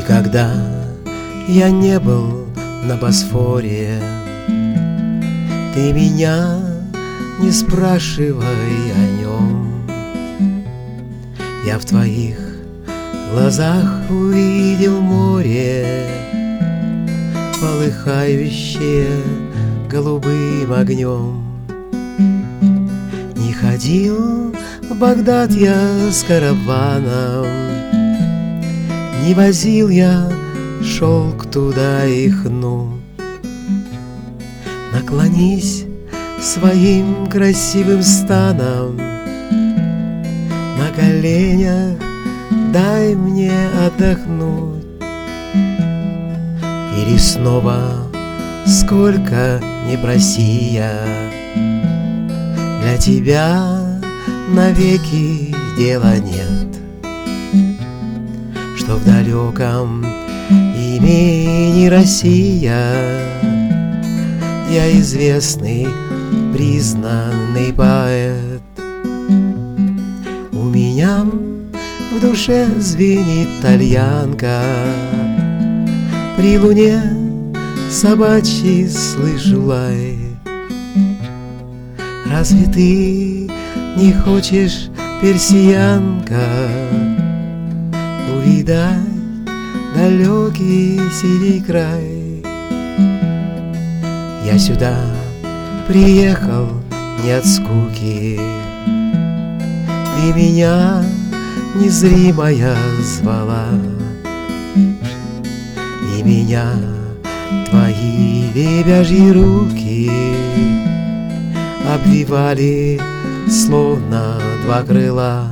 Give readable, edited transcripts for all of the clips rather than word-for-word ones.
Никогда я не был на Босфоре, ты меня не спрашивай о нем. Я в твоих глазах увидел море, полыхающее голубым огнем. Не ходил в Багдад я с караваном, не возил я шелк туда и хну. Наклонись своим красивым станом, на коленях дай мне отдохнуть. Или снова, сколько не проси я, для тебя навеки дела нет. Что в далеком имени Россия я известный, признанный поэт. У меня в душе звенит тальянка, при луне собачий слышу лай. Разве ты не хочешь, персиянка, увидать далекий синий край? Я сюда приехал не от скуки, ты меня незримая звала, и меня твои лебяжьи руки обвивали, словно два крыла.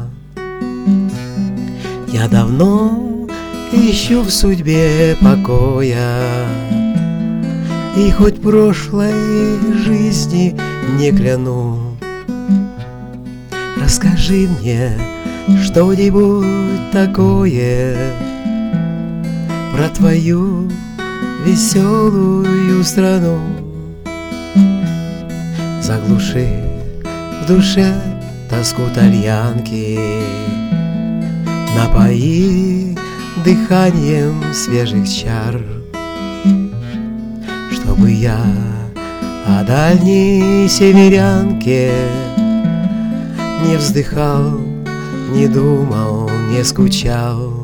Я давно ищу в судьбе покоя, и хоть прошлой жизни не кляну. Расскажи мне что-нибудь такое про твою веселую страну. Заглуши в душе тоску тальянки, напои дыханием свежих чар, чтобы я о дальней северянке не вздыхал, не думал, не скучал.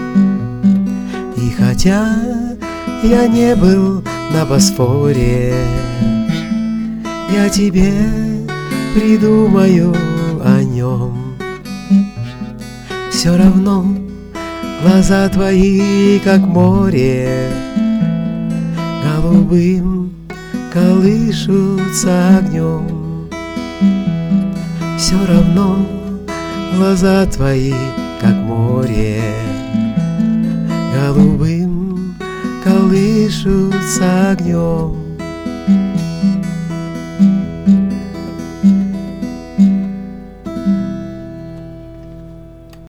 И хотя я не был на Босфоре, я тебе придумаю о нем. Все равно глаза твои, как море, голубым колышутся огнем. Все равно глаза твои, как море, голубым колышутся огнем.